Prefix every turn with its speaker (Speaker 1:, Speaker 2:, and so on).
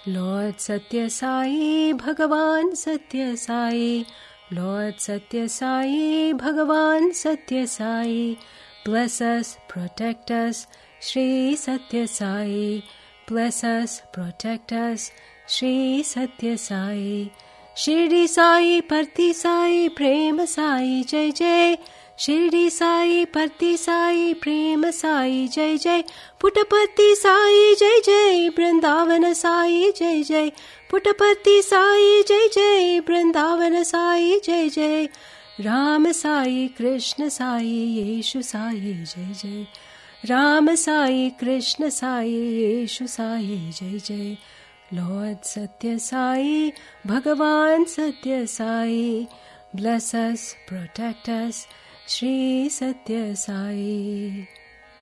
Speaker 1: Lord Satya Sai, Bhagavan Satya Sai, Lord Satya Sai, Bhagavan Satya Sai, bless us, protect us, Shri Satya Sai, bless us, protect us, Shri Satya Sai. Shirdi Sai, Parthi Sai, Prema Sai, Jai Jai. Shirdi Sai, Parthi Sai, Prema Sai, Jai Jai. Puttapati Sai, Jai Jai. Vrindavana Sai, Jai Jai. Puttapati Sai, Jai Jai. Vrindavana Sai, Jai Jai. Ram Sai, Krishna Sai, Yeshu Sai, Jai Jai. Ram Sai, Krishna Sai, Yeshu Sai, Jai Jai. Lord Satya Sai, Bhagavan Satya Sai, bless us, protect us, Shri Satya Sai.